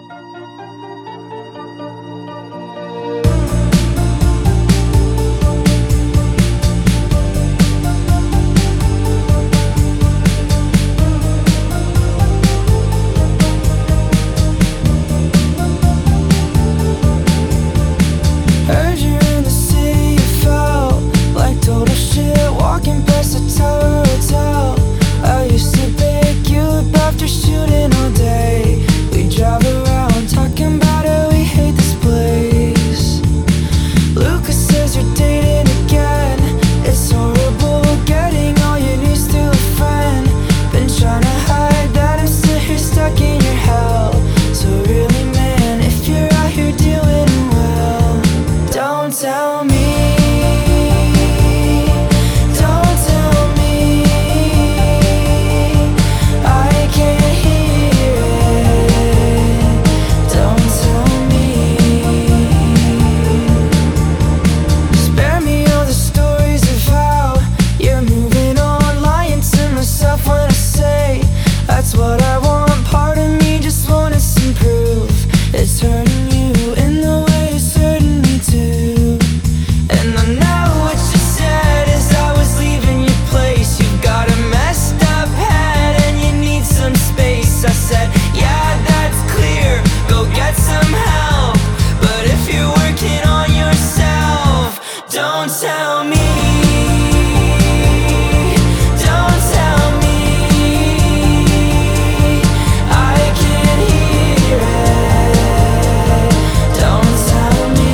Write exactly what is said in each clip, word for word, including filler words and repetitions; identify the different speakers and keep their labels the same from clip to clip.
Speaker 1: Heard you're in the city, you felt like total shit walking past the Tower Hotel. I used to pick you up after shooting all day. We drive around talking about how we hate this place. Lucas says you're dating again. It's horrible getting all your news through a friend. Been trying to hide that I'm still here stuck in your hell. So really, man, if you're out here doing well, don't tell me, don't tell me I can't hear it. Don't tell me. Spare me all the stories of how you're moving on, lying to myself when I say that's what I want. Part of me just wanted some proof. It's hurting you in the way it's hurting me too. And I know what you said as I was leaving your place. You've got a messed up head and you need some space. I said, yeah, that's clear, go get some help. But if you're working on yourself, don't tell me, don't tell me I can't hear it. Don't tell me.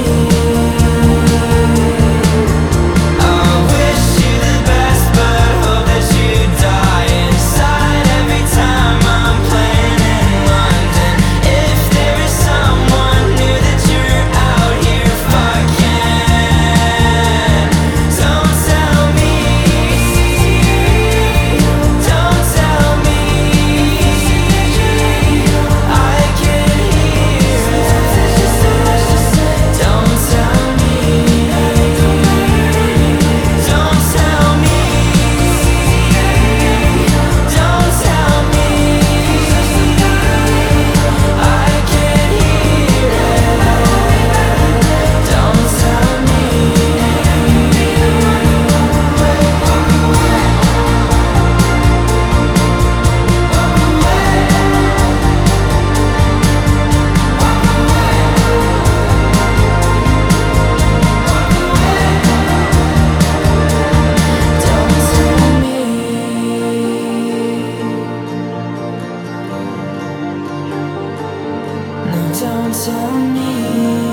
Speaker 1: I wish you the best, but hope that you die inside every time I'm playing in London. If there is someone new that you're out here fucking, don't tell me, don't tell me I can hear it. Don't tell me, don't tell me, don't tell me I can hear it. Don't tell me. Don't tell me. No, don't tell me.